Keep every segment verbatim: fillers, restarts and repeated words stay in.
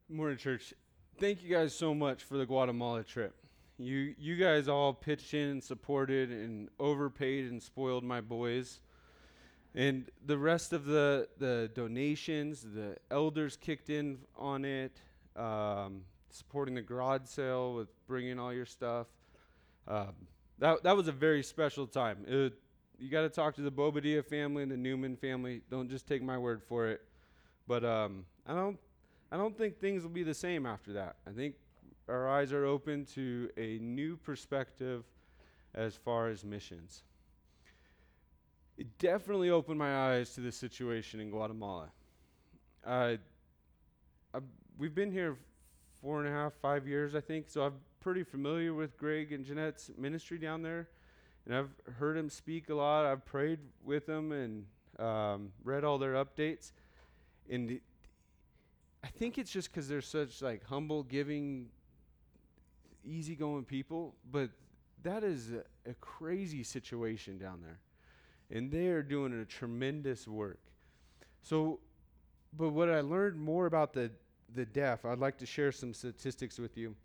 Morning, church. Thank you guys so much for the Guatemala trip. You you guys all pitched in and supported and overpaid and spoiled my boys. And the rest of the the donations, the elders kicked in on it, um, supporting the garage sale with bringing all your stuff. Um, that that was a very special time. It, you got to talk to the Bobadilla family and the Newman family. Don't just take my word for it. But um, I don't I don't think things will be the same after that. I think our eyes are open to a new perspective as far as missions. It definitely opened my eyes to the situation in Guatemala. Uh, I've, we've been here four and a half, five years, I think, so I'm pretty familiar with Greg and Jeanette's ministry down there, and I've heard him speak a lot. I've prayed with them and um, read all their updates, and it, I think it's just because they're such like humble, giving, easygoing people, but that is a, a crazy situation down there, and they are doing a tremendous work. So, but what I learned more about the the deaf, I'd like to share some statistics with you.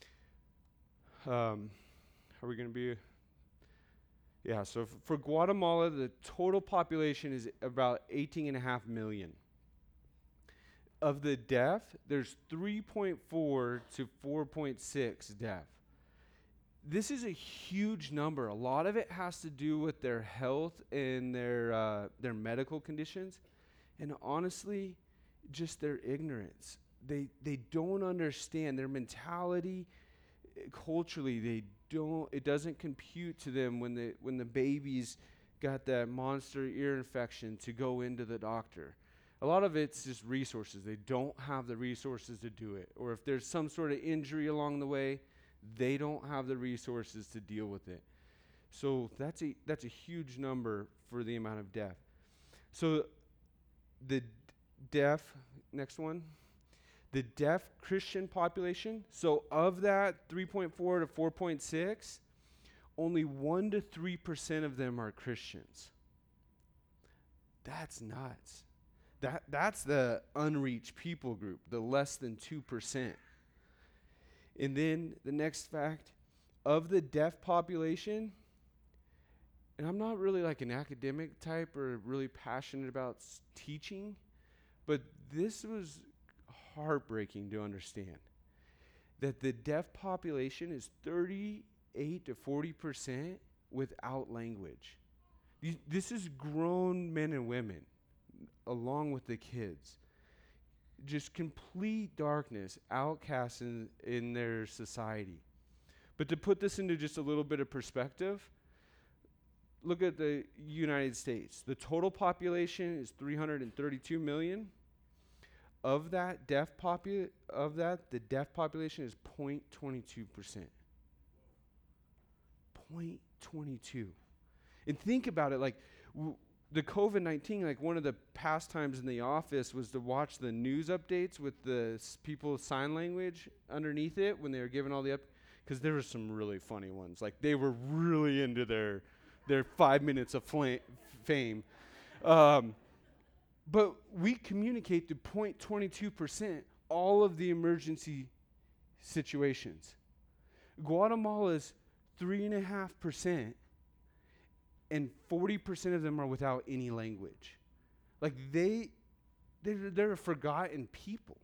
Um, are we going to be? Yeah. So f- for Guatemala, the total population is about eighteen and a half million. Of the deaf, there's three point four to four point six deaf. This is a huge number. A lot of it has to do with their health and their uh, their medical conditions, and honestly, just their ignorance. They they don't understand their mentality. eh, Culturally, they don't. It doesn't compute to them when the when the baby's got that monster ear infection to go into the doctor. A lot of it's just resources. They don't have the resources to do it, or if there's some sort of injury along the way, they don't have the resources to deal with it. So that's a that's a huge number for the amount of deaf. So the d- deaf, next one, the deaf Christian population. So of that three point four to four point six, only one to three percent of them are Christians. That's nuts. That that's the unreached people group, the less than two percent. And then the next fact, of the deaf population, and I'm not really like an academic type or really passionate about s- teaching, but this was heartbreaking to understand that the deaf population is thirty-eight to forty percent without language. These, this is grown men and women along with the kids. Just complete darkness, outcasts in, in their society. But to put this into just a little bit of perspective, look at the United States. The total population is three hundred thirty-two million. Of that deaf popu- of that, the deaf population is zero point two two percent. zero point two two. And think about it, like w- the COVID nineteen, like one of the pastimes in the office was to watch the news updates with the s- people with sign language underneath it when they were giving all the up, because there were some really funny ones. Like they were really into their their five minutes of fla- fame. Um, but we communicate to zero point two two percent all of the emergency situations. Guatemala's three point five percent, and forty percent of them are without any language. Like they, they're, they're a forgotten people.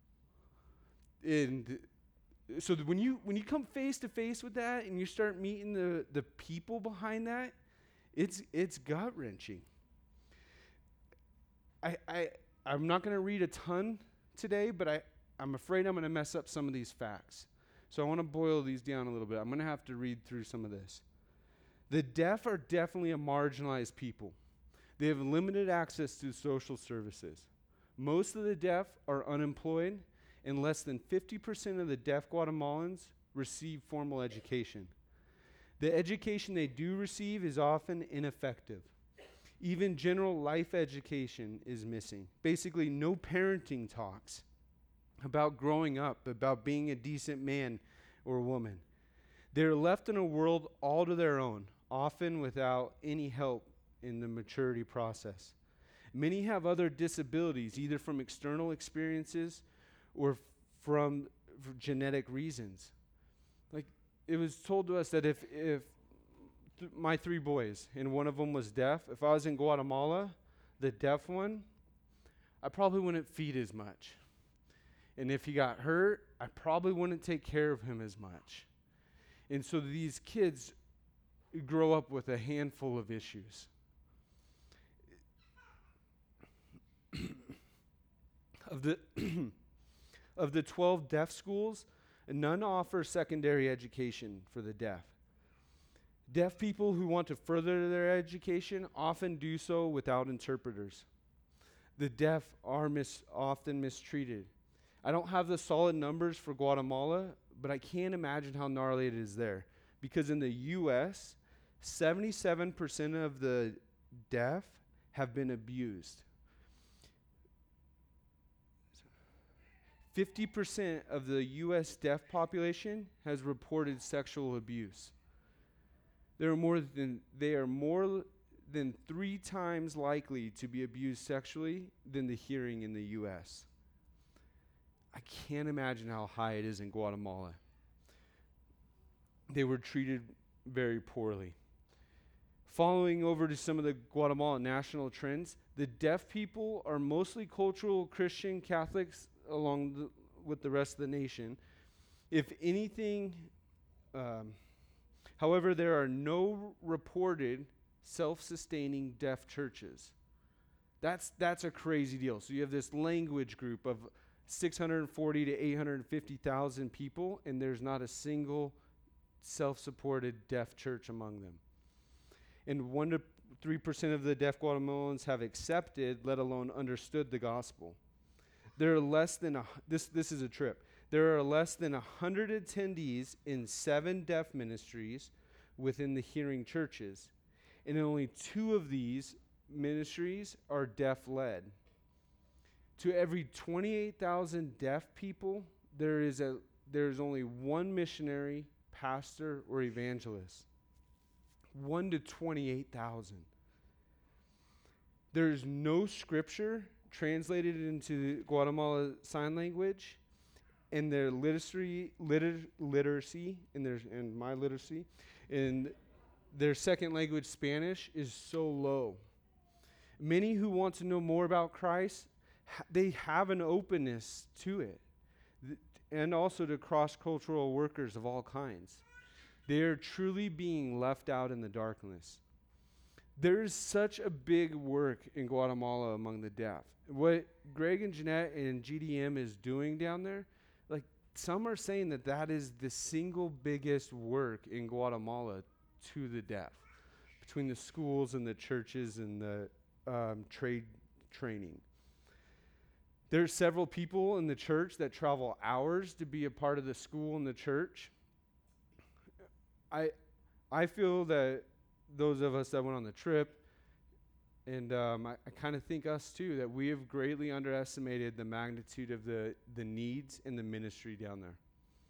And so th- when you when you come face to face with that and you start meeting the the people behind that, it's it's gut wrenching. I I I'm not gonna read a ton today, but I I'm afraid I'm gonna mess up some of these facts. So I want to boil these down a little bit. I'm gonna have to read through some of this. The deaf are definitely a marginalized people. They have limited access to social services. Most of the deaf are unemployed, and less than fifty percent of the deaf Guatemalans receive formal education. The education they do receive is often ineffective. Even general life education is missing. Basically, no parenting talks about growing up, about being a decent man or woman. They're left in a world all to their own, often without any help in the maturity process. Many have other disabilities, either from external experiences or from for genetic reasons. Like, it was told to us that if if th- my three boys and one of them was deaf, if I was in Guatemala, the deaf one, I probably wouldn't feed as much. And if he got hurt, I probably wouldn't take care of him as much. And so these kids grow up with a handful of issues. Of the of the twelve deaf schools, none offer secondary education for the deaf. Deaf people who want to further their education often do so without interpreters. The deaf are mis- often mistreated. I don't have the solid numbers for Guatemala, but I can't imagine how gnarly it is there. Because in the U S, seventy-seven percent of the deaf have been abused. fifty percent of the U S deaf population has reported sexual abuse. There are more than they are more than three times likely to be abused sexually than the hearing in the U S. I can't imagine how high it is in Guatemala. They were treated very poorly. Following over to some of the Guatemalan national trends, the deaf people are mostly cultural Christian Catholics along the, with the rest of the nation. If anything, um, however, there are no reported self-sustaining deaf churches. That's that's a crazy deal. So you have this language group of six hundred forty to eight hundred fifty thousand people, and there's not a single self-supported deaf church among them. And one to three percent of the deaf Guatemalans have accepted, let alone understood, the gospel. There are less than a this this is a trip. There are less than a hundred attendees in seven deaf ministries within the hearing churches, and only two of these ministries are deaf-led. To every twenty-eight thousand deaf people, there is a there is only one missionary, pastor, or evangelist. One to twenty-eight thousand. There is no scripture translated into Guatemala Sign Language, and their literacy, liter, literacy, and their and my literacy, and their second language, Spanish, is so low. Many who want to know more about Christ, ha- they have an openness to it, th- and also to cross-cultural workers of all kinds. They are truly being left out in the darkness. There is such a big work in Guatemala among the deaf. What Greg and Jeanette and G D M is doing down there, like, some are saying that that is the single biggest work in Guatemala to the deaf, between the schools and the churches and the um, trade training. There's several people in the church that travel hours to be a part of the school and the church. I I feel that those of us that went on the trip, and um, I, I kind of think us too, that we have greatly underestimated the magnitude of the, the needs in the ministry down there.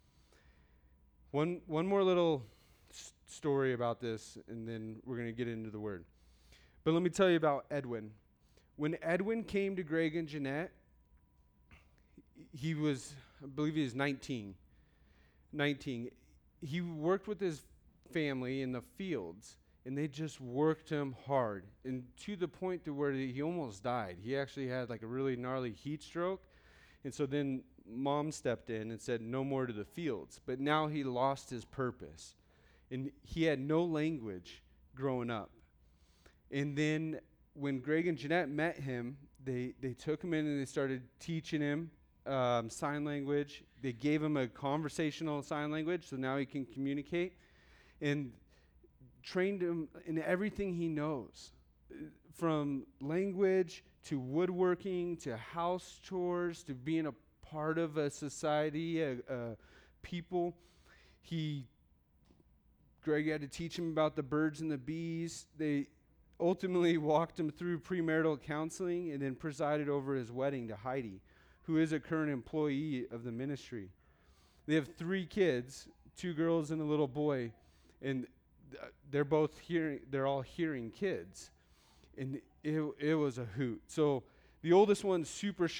One one more little s- story about this, and then we're going to get into the word. But let me tell you about Edwin. When Edwin came to Greg and Jeanette, he was, I believe he was nineteen. nineteen. He worked with his family in the fields, and they just worked him hard, and to the point to where he almost died. He actually had like a really gnarly heat stroke, and so then mom stepped in and said, no more to the fields. But now he lost his purpose, and he had no language growing up. And then when Greg and Jeanette met him, they, they took him in and they started teaching him um, sign language. They gave him a conversational sign language, so now he can communicate, and trained him in everything he knows, uh, from language to woodworking to house chores to being a part of a society, a, a people. He, Greg had to teach him about the birds and the bees. They ultimately walked him through premarital counseling and then presided over his wedding to Heidi, who is a current employee of the ministry. They have three kids, two girls and a little boy, and th- they're both hearing, they're all hearing kids. And it, it was a hoot. So the oldest one's super sharp,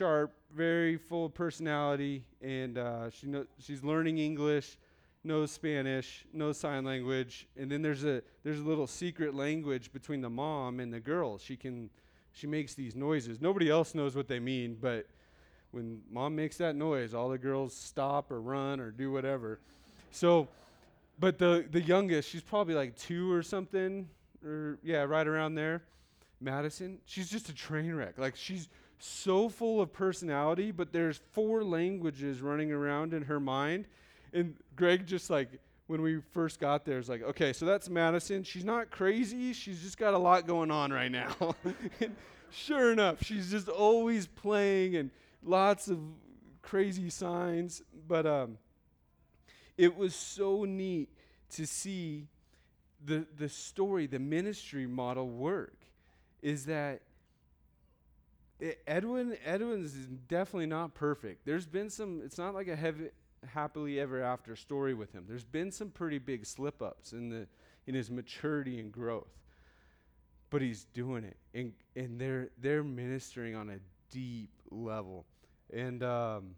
very full of personality, and uh, she know, she's learning English, knows Spanish, knows sign language, and then there's a there's a little secret language between the mom and the girl. She can she makes these noises. Nobody else knows what they mean, but when mom makes that noise, all the girls stop or run or do whatever. So, but the the youngest, she's probably like two or something, or yeah, right around there. Madison, she's just a train wreck. Like, she's so full of personality, but there's four languages running around in her mind. And Greg just like, when we first got there, is like, okay, so that's Madison. She's not crazy. She's just got a lot going on right now. And sure enough, she's just always playing and lots of crazy signs. But um, it was so neat to see the the story, the ministry model work. Is that it, Edwin Edwin's is definitely not perfect. There's been some, it's not like a heavy, happily ever after story with him. There's been some pretty big slip ups in the in his maturity and growth. But he's doing it. And and they're they're ministering on a deep level. And um,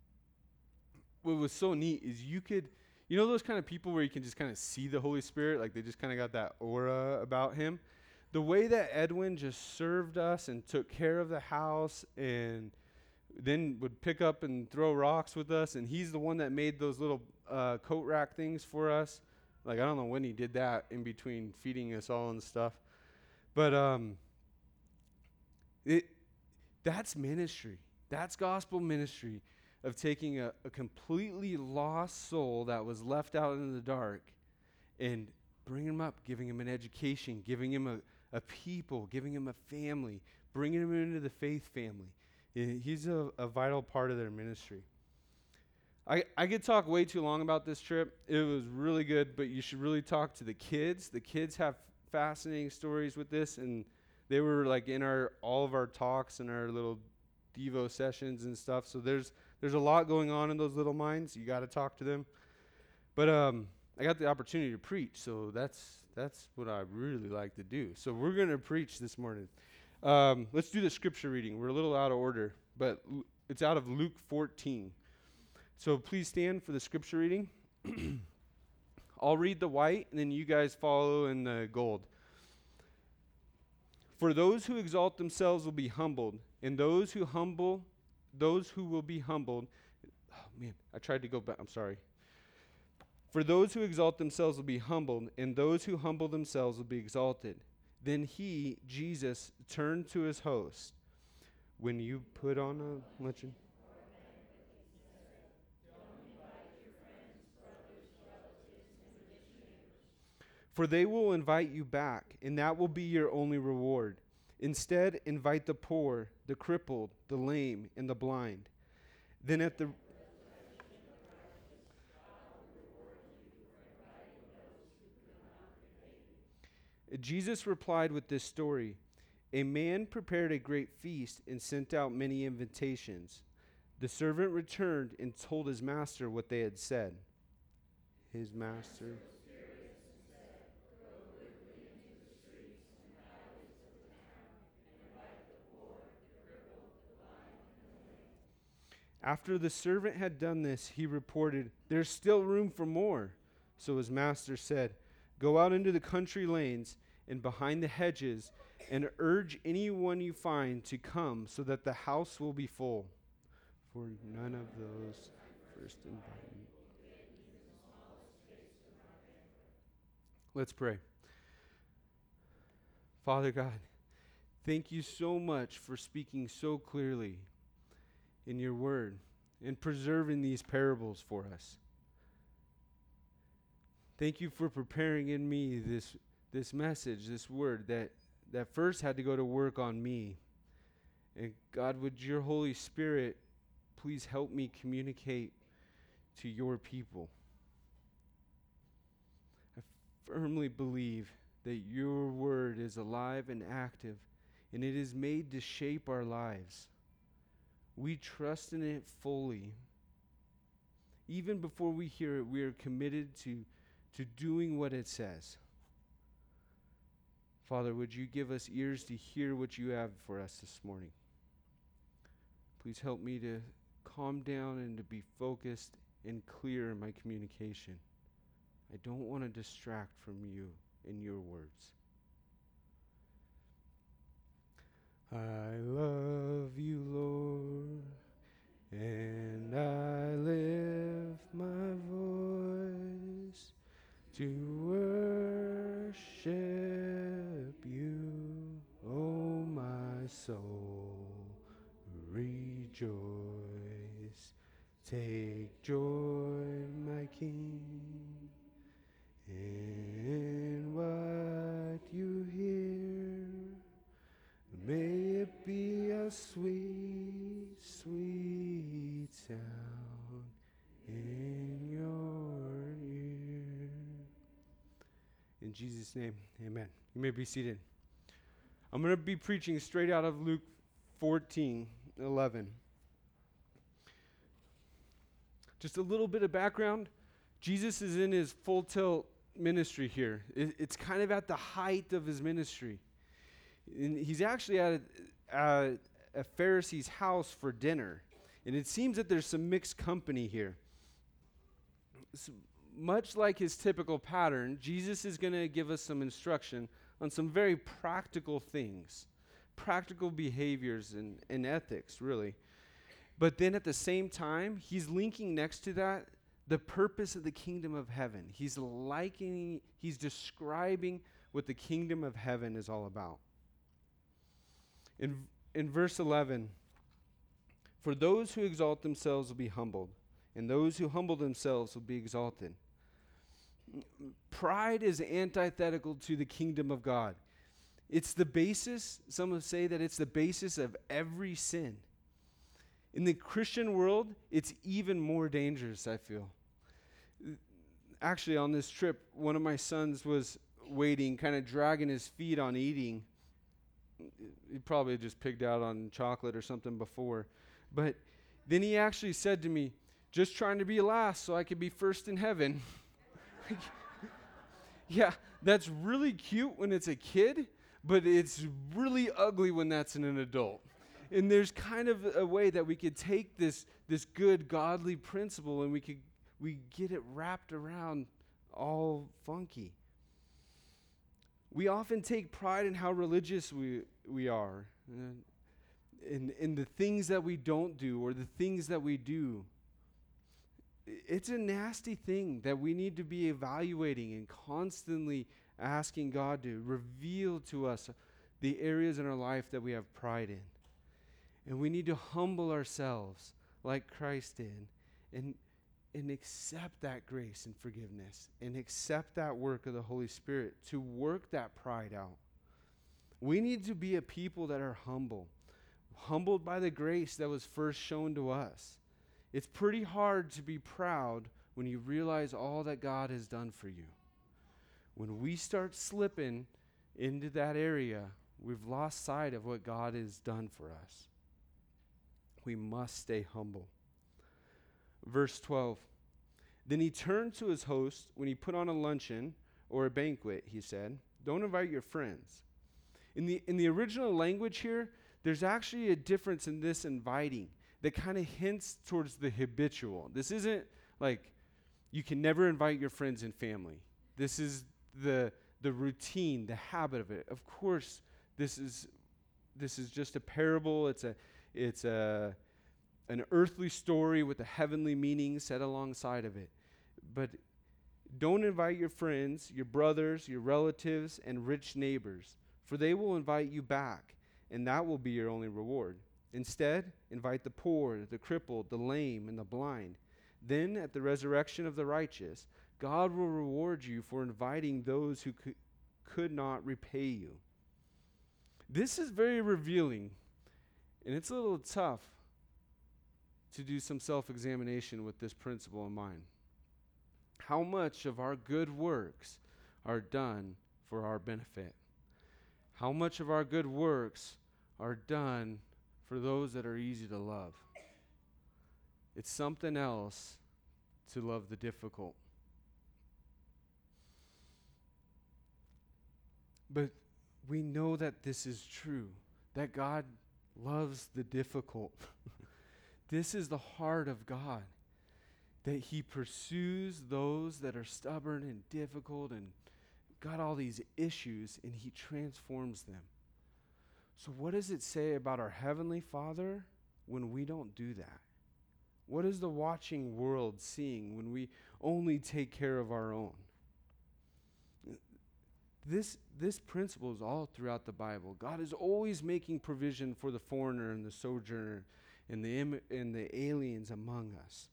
what was so neat is you could, you know those kind of people where you can just kind of see the Holy Spirit, like they just kind of got that aura about him. The way that Edwin just served us and took care of the house and then would pick up and throw rocks with us, and he's the one that made those little uh, coat rack things for us. Like, I don't know when he did that in between feeding us all and stuff. But um, it that's ministry. That's gospel ministry of taking a, a completely lost soul that was left out in the dark and bringing him up, giving him an education, giving him a a people, giving him a family, bringing him into the faith family. I- He's a, a vital part of their ministry. I, I could talk way too long about this trip. It was really good, but you should really talk to the kids. The kids have fascinating stories with this, and they were like in our all of our talks and our little Devo sessions and stuff. So there's there's a lot going on in those little minds. You got to talk to them. But um, I got the opportunity to preach, so that's that's what I really like to do. So we're going to preach this morning. Um, let's do the scripture reading. We're a little out of order, but l- it's out of Luke fourteen. So please stand for the scripture reading. I'll read the white, and then you guys follow in the gold. For those who exalt themselves will be humbled, and those who humble, those who will be humbled. Oh man, I tried to go back. I'm sorry. For those who exalt themselves will be humbled, and those who humble themselves will be exalted. Then he, Jesus, turned to his host. When you put on a luncheon. For they will invite you back, and that will be your only reward. Instead, invite the poor, the crippled, the lame, and the blind. Then at the Jesus replied with this story. A man prepared a great feast and sent out many invitations. The servant returned and told his master what they had said. His master. After the servant had done this, he reported, "There's still room for more." So his master said, "Go out into the country lanes and behind the hedges and urge anyone you find to come so that the house will be full. For none of those first invited." Let's pray. Father God, thank you so much for speaking so clearly in your word and preserving these parables for us. Thank you for preparing in me this this message, this word that that first had to go to work on me. And God, would your Holy Spirit please help me communicate to your people? I firmly believe that your word is alive and active, and it is made to shape our lives. We trust in it fully. Even before we hear it, we are committed to, to doing what it says. Father, would you give us ears to hear what you have for us this morning? Please help me to calm down and to be focused and clear in my communication. I don't want to distract from you and your words. I love you, Lord, and I lift my voice to worship you, oh my soul, rejoice. Take joy, my King, in what you hear. May it be a sweet, sweet sound in your ear. In Jesus' name, amen. You may be seated. I'm going to be preaching straight out of Luke fourteen eleven. Just a little bit of background. Jesus is in his full tilt ministry here. It, it's kind of at the height of his ministry. And he's actually at a, a, a Pharisee's house for dinner. And it seems that there's some mixed company here. So much like his typical pattern, Jesus is going to give us some instruction on some very practical things, practical behaviors and, and ethics, really. But then at the same time, he's linking next to that the purpose of the kingdom of heaven. He's likening, he's describing what the kingdom of heaven is all about. In, in verse eleven, for those who exalt themselves will be humbled, and those who humble themselves will be exalted. Pride is antithetical to the kingdom of God. It's the basis, some would say that it's the basis of every sin. In the Christian world, it's even more dangerous, I feel. Actually, on this trip, one of my sons was waiting, kind of dragging his feet on eating. He probably just pigged out on chocolate or something before. But then he actually said to me, just trying to be last so I could be first in heaven. Yeah, that's really cute when it's a kid, but it's really ugly when that's in an adult. And there's kind of a way that we could take this this good godly principle and we could we get it wrapped around all funky. We often take pride in how religious we we are, uh, in in the things that we don't do or the things that we do. It's a nasty thing that we need to be evaluating and constantly asking God to reveal to us the areas in our life that we have pride in. And we need to humble ourselves like Christ did and, and accept that grace and forgiveness and accept that work of the Holy Spirit to work that pride out. We need to be a people that are humble, humbled by the grace that was first shown to us. It's pretty hard to be proud when you realize all that God has done for you. When we start slipping into that area, we've lost sight of what God has done for us. We must stay humble. Verse twelve, then he turned to his host when he put on a luncheon or a banquet, he said, don't invite your friends. In the, in the original language here, there's actually a difference in this inviting that kind of hints towards the habitual. This isn't like you can never invite your friends and family. This is the the routine, the habit of it. Of course, this is this is just a parable. It's a it's a an earthly story with a heavenly meaning set alongside of it. But don't invite your friends, your brothers, your relatives, and rich neighbors, for they will invite you back, and that will be your only reward. Instead, invite the poor, the crippled, the lame, and the blind. Then, at the resurrection of the righteous, God will reward you for inviting those who could, could not repay you. This is very revealing, and it's a little tough to do some self-examination with this principle in mind. How much of our good works are done for our benefit? How much of our good works are done for those that are easy to love? It's something else to love the difficult. But we know that this is true, that God loves the difficult. This is the heart of God, that he pursues those that are stubborn and difficult and got all these issues, and he transforms them. So what does it say about our Heavenly Father when we don't do that? What is the watching world seeing when we only take care of our own? This, this principle is all throughout the Bible. God is always making provision for the foreigner and the sojourner and the, Im- and the aliens among us.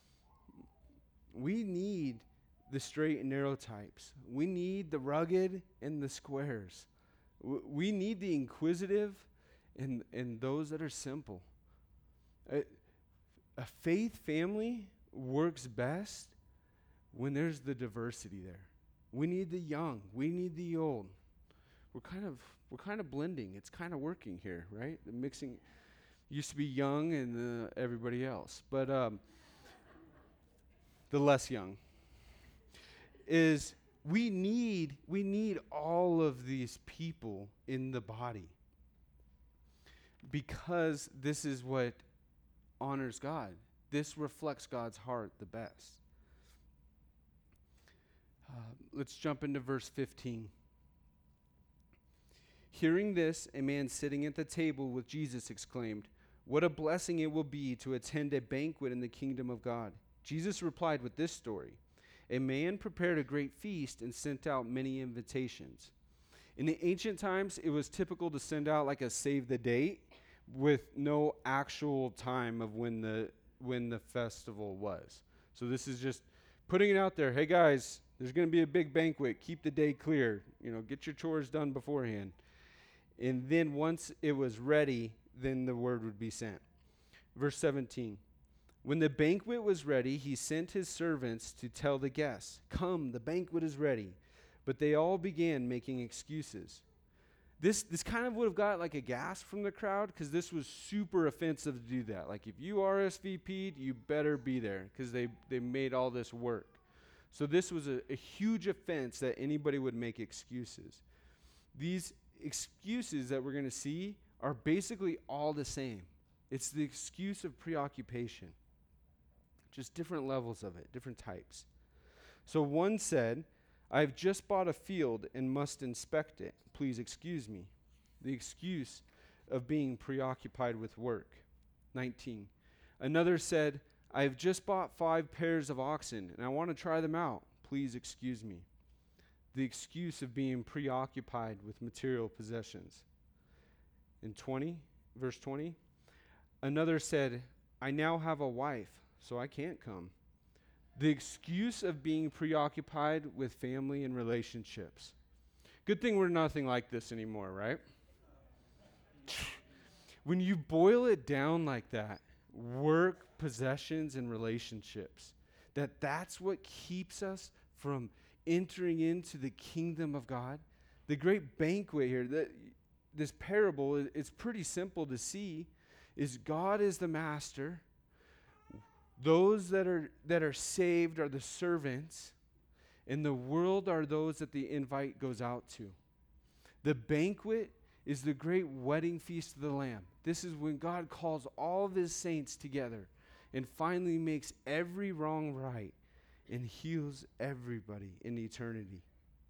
We need the straight and narrow types. We need the rugged and the squares. W- we need the inquisitive and, and those that are simple. A, a faith family works best when there's the diversity there. We need the young. We need the old. We're kind of we're kind of blending. It's kind of working here, right? The mixing used to be young and uh, everybody else, but um, the less young is we need we need all of these people in the body, because this is what honors God. This reflects God's heart the best. Uh, let's jump into verse fifteen. Hearing this, a man sitting at the table with Jesus exclaimed, "What a blessing it will be to attend a banquet in the kingdom of God." Jesus replied with this story. A man prepared a great feast and sent out many invitations. In the ancient times, it was typical to send out like a save the date with no actual time of when the when the festival was. So this is just putting it out there. Hey guys, there's going to be a big banquet. Keep the day clear. You know, get your chores done beforehand. And then once it was ready, then the word would be sent. Verse seventeen. When the banquet was ready, he sent his servants to tell the guests, "Come, the banquet is ready." But they all began making excuses. This this kind of would have got like a gasp from the crowd, because this was super offensive to do that. Like if you R S V P'd, you better be there, because they, they made all this work. So this was a, a huge offense that anybody would make excuses. These excuses that we're going to see are basically all the same. It's the excuse of preoccupation. Just different levels of it, different types. So one said, "I've just bought a field and must inspect it. Please excuse me." The excuse of being preoccupied with work. nineteen. Another said, "I've just bought five pairs of oxen and I want to try them out. Please excuse me." The excuse of being preoccupied with material possessions. In twenty, verse twenty, another said, "I now have a wife, so I can't come." The excuse of being preoccupied with family and relationships. Good thing we're nothing like this anymore, right? When you boil it down like that, work, possessions, and relationships, that that's what keeps us from entering into the kingdom of God. The great banquet here, that this parable, is, it's pretty simple to see, is God is the master. Those that are that are saved are the servants, and the world are those that the invite goes out to. The banquet is the great wedding feast of the Lamb. This is when God calls all of his saints together and finally makes every wrong right and heals everybody in eternity.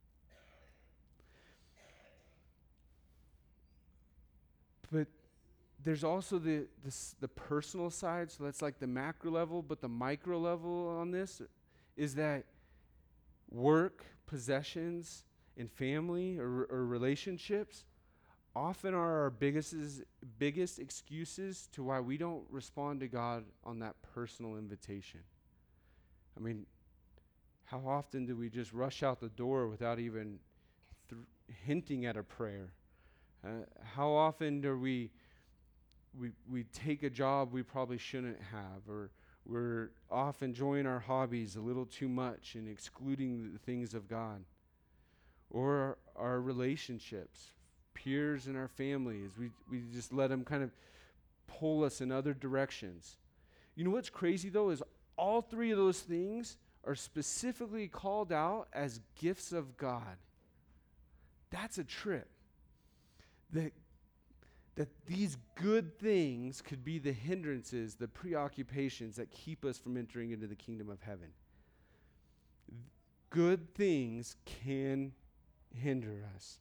But there's also the, the the personal side, so that's like the macro level, but the micro level on this is that work, possessions, and family or, or relationships often are our biggest biggest excuses to why we don't respond to God on that personal invitation. I mean, how often do we just rush out the door without even th- hinting at a prayer? Uh, how often do we We we take a job we probably shouldn't have, or we're off enjoying our hobbies a little too much and excluding the things of God? Or our, our relationships, peers in our families, we, we just let them kind of pull us in other directions. You know what's crazy though is all three of those things are specifically called out as gifts of God. That's a trip. That that these good things could be the hindrances, the preoccupations that keep us from entering into the kingdom of heaven. Good things can hinder us.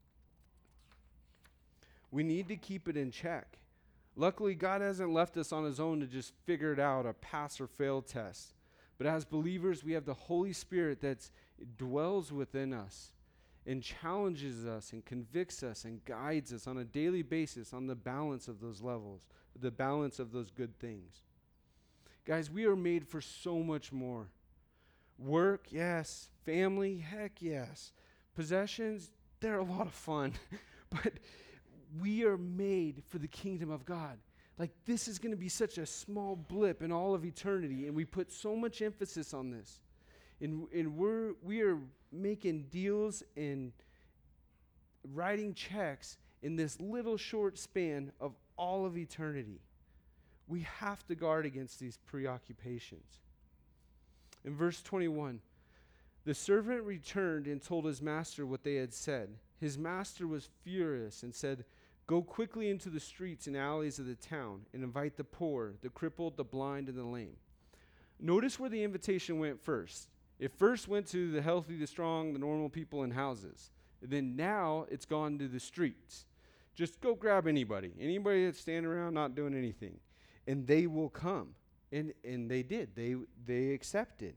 We need to keep it in check. Luckily, God hasn't left us on his own to just figure it out, a pass or fail test. But as believers, we have the Holy Spirit that dwells within us and challenges us and convicts us and guides us on a daily basis on the balance of those levels, the balance of those good things. Guys, we are made for so much more. Work, yes. Family, heck yes. Possessions, they're a lot of fun. But we are made for the kingdom of God. Like, this is going to be such a small blip in all of eternity, and we put so much emphasis on this. And, and we're, we are making deals and writing checks in this little short span of all of eternity. We have to guard against these preoccupations. In verse twenty-one, the servant returned and told his master what they had said. His master was furious and said, "Go quickly into the streets and alleys of the town and invite the poor, the crippled, the blind, and the lame." Notice where the invitation went first. It first went to the healthy, the strong, the normal people in houses. And then now it's gone to the streets. Just go grab anybody. Anybody that's standing around not doing anything. And they will come. And and they did. They they accepted.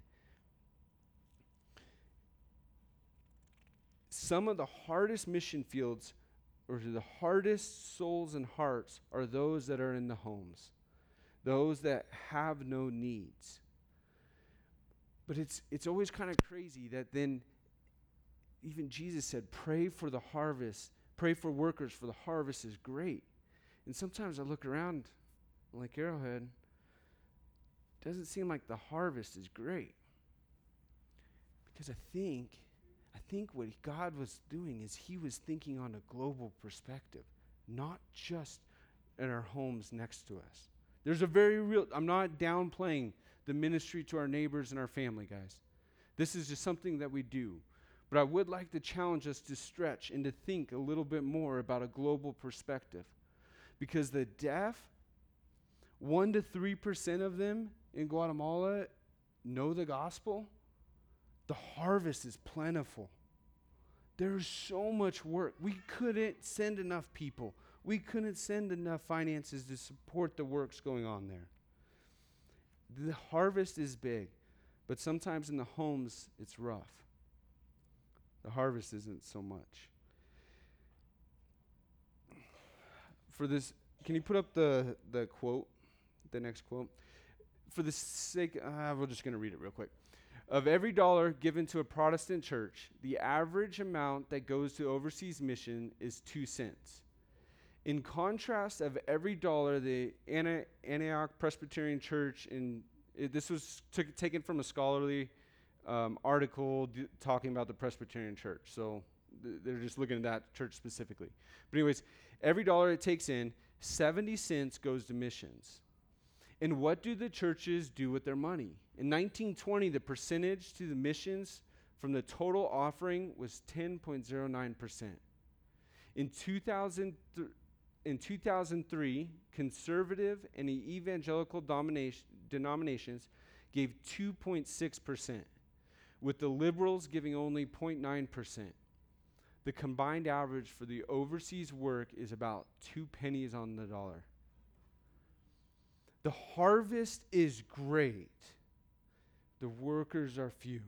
Some of the hardest mission fields, or the hardest souls and hearts, are those that are in the homes, those that have no needs. But it's it's always kind of crazy that then even Jesus said, pray for the harvest, pray for workers, for the harvest is great. And sometimes I look around, like Arrowhead, doesn't seem like the harvest is great. Because I think, I think what God was doing is he was thinking on a global perspective, not just in our homes next to us. There's a very real, I'm not downplaying the ministry to our neighbors and our family, guys. This is just something that we do. But I would like to challenge us to stretch and to think a little bit more about a global perspective. Because the deaf, one to three percent of them in Guatemala know the gospel. The harvest is plentiful. There's so much work. We couldn't send enough people. We couldn't send enough finances to support the works going on there. The harvest is big, but sometimes in the homes it's rough. The harvest isn't so much. For this, can you put up the, the quote, the next quote? For the sake, uh, we're just going to read it real quick. Of every dollar given to a Protestant church, the average amount that goes to overseas mission is two cents. In contrast of every dollar, the Ana- Antioch Presbyterian Church, in it, this was t- taken from a scholarly um, article d- talking about the Presbyterian Church. So th- they're just looking at that church specifically. But anyways, every dollar it takes in, seventy cents goes to missions. And what do the churches do with their money? In nineteen twenty, the percentage to the missions from the total offering was ten point zero nine percent. In two thousand, th- in two thousand three, conservative and evangelical domination, denominations gave two point six percent, with the liberals giving only zero point nine percent. The combined average for the overseas work is about two pennies on the dollar. The harvest is great. The workers are few.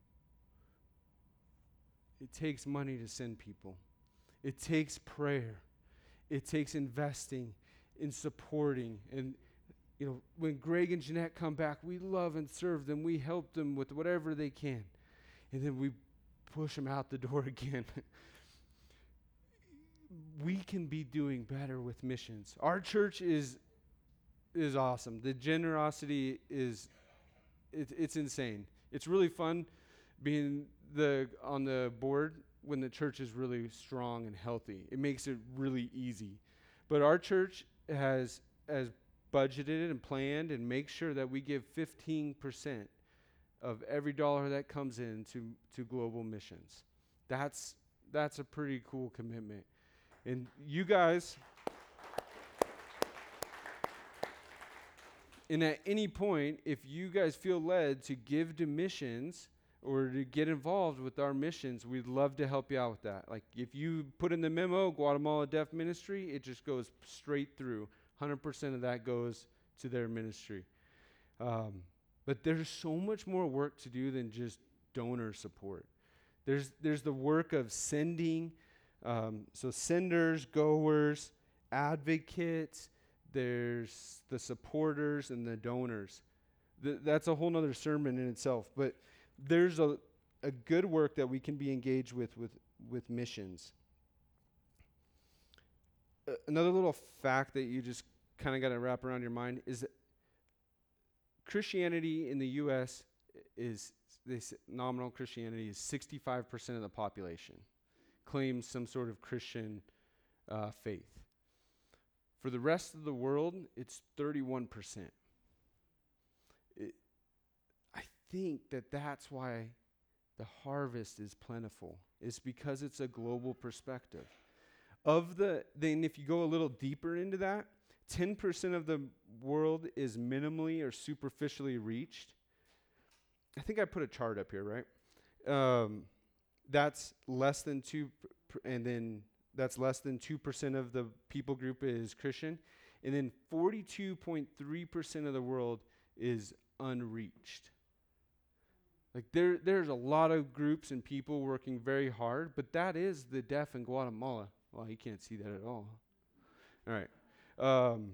It takes money to send people. It takes prayer. It takes investing in supporting. And, you know, when Greg and Jeanette come back, we love and serve them. We help them with whatever they can. And then we push them out the door again. We can be doing better with missions. Our church is is awesome. The generosity is it, it's insane. It's really fun being the on the board when the church is really strong and healthy. It makes it really easy. But our church has has budgeted and planned and makes sure that we give fifteen percent of every dollar that comes in to, to global missions. That's that's a pretty cool commitment. And you guys And at any point, if you guys feel led to give to missions or to get involved with our missions, we'd love to help you out with that. Like if you put in the memo, Guatemala Deaf Ministry, it just goes straight through. one hundred percent of that goes to their ministry. Um, but there's so much more work to do than just donor support. There's there's the work of sending, um, so senders, goers, advocates. There's the supporters and the donors. Th- that's a whole nother sermon in itself. But there's a, a good work that we can be engaged with with, with missions. Uh, another little fact that you just kind of got to wrap around your mind is that Christianity in the U S is, this nominal Christianity is sixty-five percent of the population claims some sort of Christian uh, faith. For the rest of the world, it's thirty-one percent. It, I think that that's why the harvest is plentiful. It's because it's a global perspective. Of the, then if you go a little deeper into that, ten percent of the world is minimally or superficially reached. I think I put a chart up here, right? Um, that's less than two, pr- and then that's less than two percent of the people group is Christian. And then forty-two point three percent of the world is unreached. Like there, there's a lot of groups and people working very hard, but that is the deaf in Guatemala. Well, you can't see that at all. All right. Um,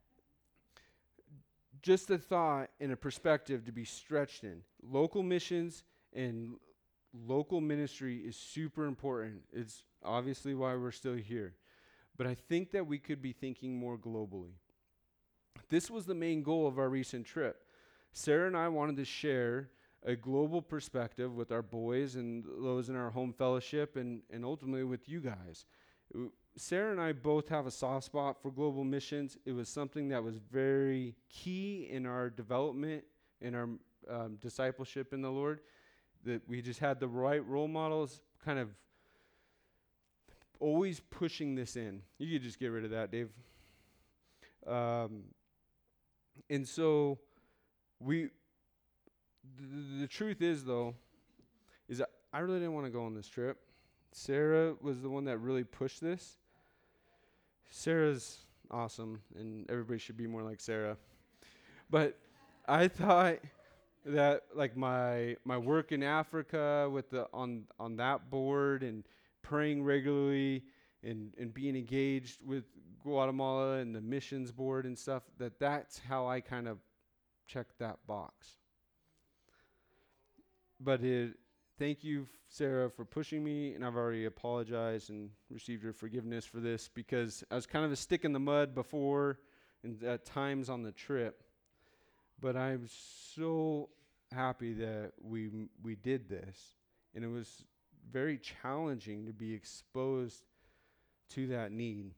just a thought and a perspective to be stretched in. Local missions and local ministry is super important. It's obviously why we're still here. But I think that we could be thinking more globally. This was the main goal of our recent trip. Sarah and I wanted to share a global perspective with our boys and those in our home fellowship and, and ultimately with you guys. W- Sarah and I both have a soft spot for global missions. It was something that was very key in our development, in our um, discipleship in the Lord, that we just had the right role models kind of always pushing this in. You could just get rid of that, Dave. Um, and so we, th- the truth is, though, is that I really didn't want to go on this trip. Sarah was the one that really pushed this. Sarah's awesome, and everybody should be more like Sarah. But I thought that, like, my my work in Africa with the on on that board and praying regularly and and being engaged with Guatemala and the missions board and stuff, that that's how I kind of checked that box. But it, thank you, Sarah, for pushing me, and I've already apologized and received your forgiveness for this because I was kind of a stick in the mud before and at times on the trip. But I'm so happy that we we did this, and it was very challenging to be exposed to that need.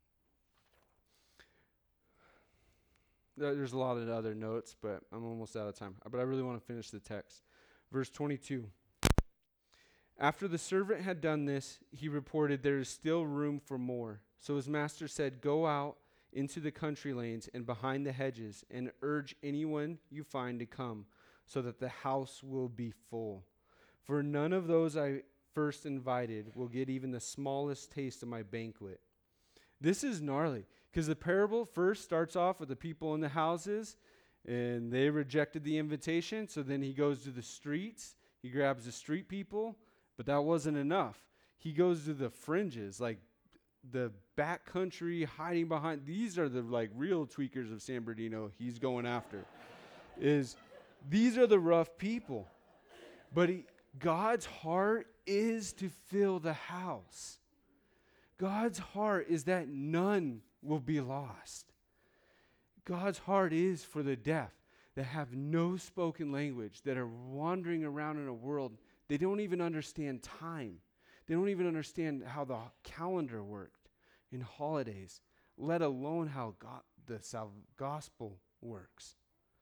There's a lot of other notes, but I'm almost out of time. But I really want to finish the text. Verse twenty-two. After the servant had done this, he reported, "There is still room for more." So his master said, "Go out into the country lanes and behind the hedges and urge anyone you find to come, so that the house will be full. For none of those I first invited will get even the smallest taste of my banquet." This is gnarly, because the parable first starts off with the people in the houses, and they rejected the invitation, so then he goes to the streets, he grabs the street people, but that wasn't enough. He goes to the fringes, like the back country, hiding behind. These are the like real tweakers of San Bernardino he's going after. Is these are the rough people. But he, God's heart is to fill the house. God's heart is that none will be lost. God's heart is for the deaf that have no spoken language, that are wandering around in a world. They don't even understand time. They don't even understand how the calendar worked in holidays, let alone how God, the sal- gospel works.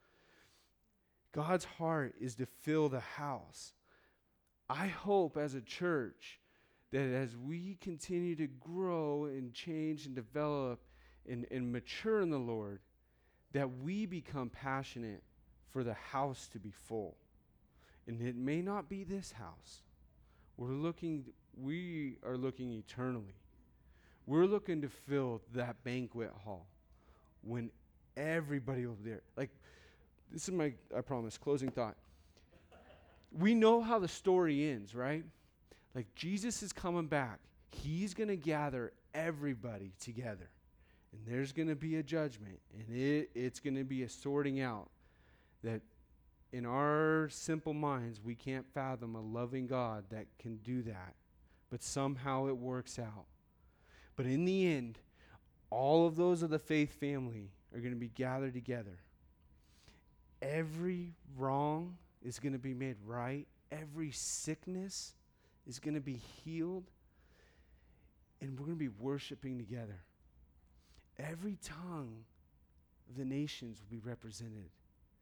God's heart is to fill the house. I hope as a church that as we continue to grow and change and develop and, and mature in the Lord, that we become passionate for the house to be full. And it may not be this house. We're looking, we are looking eternally. We're looking to fill that banquet hall when everybody will be there. Like, this is my, I promise, closing thought. We know how the story ends, right? Like, Jesus is coming back. He's going to gather everybody together. And there's going to be a judgment. And it, it's going to be a sorting out that in our simple minds, we can't fathom a loving God that can do that. But somehow it works out. But in the end, all of those of the faith family are going to be gathered together. Every wrong is going to be made right. Every sickness is going to be healed. And we're going to be worshiping together. Every tongue of the nations will be represented.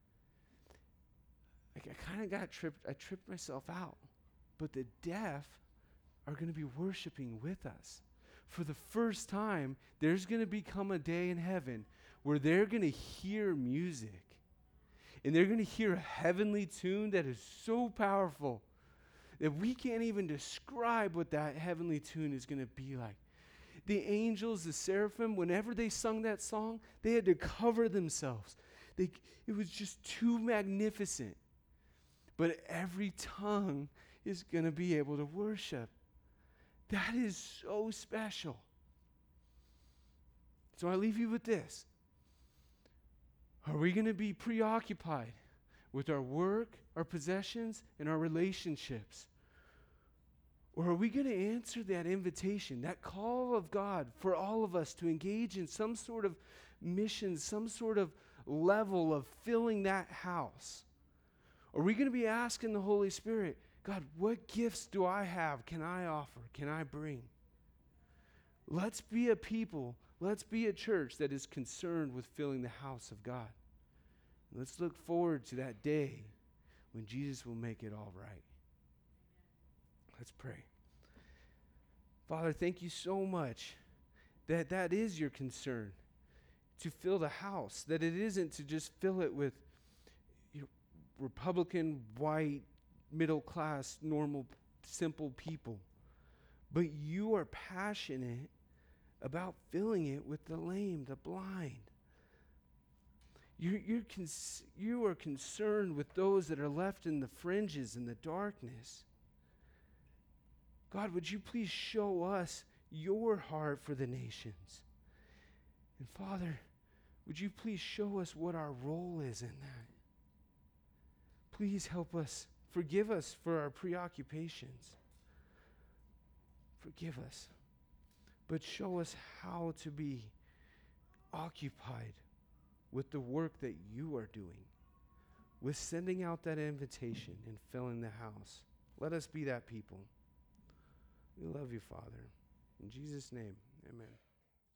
Like I kind of got tripped, I tripped myself out. But the deaf are going to be worshiping with us. For the first time, there's going to become a day in heaven where they're going to hear music. And they're going to hear a heavenly tune that is so powerful that we can't even describe what that heavenly tune is going to be like. The angels, the seraphim, whenever they sung that song, they had to cover themselves. They, it was just too magnificent. But every tongue is going to be able to worship. That is so special. So I leave you with this. Are we going to be preoccupied with our work, our possessions, and our relationships? Or are we going to answer that invitation, that call of God for all of us to engage in some sort of mission, some sort of level of filling that house? Are we going to be asking the Holy Spirit, God, what gifts do I have? Can I offer? Can I bring? Let's be a people, let's be a church that is concerned with filling the house of God. Let's look forward to that day when Jesus will make it all right. Let's pray. Father, thank you so much that that is your concern, to fill the house, that it isn't to just fill it with you know, Republican, white, middle class, normal, simple people. But you are passionate about filling it with the lame, the blind. You're, you're cons- you are concerned with those that are left in the fringes in the darkness. God, would you please show us your heart for the nations? And Father, would you please show us what our role is in that? Please help us. Forgive us for our preoccupations. Forgive us. But show us how to be occupied with the work that you are doing, with sending out that invitation and filling the house. Let us be that people. We love you, Father. In Jesus' name, amen.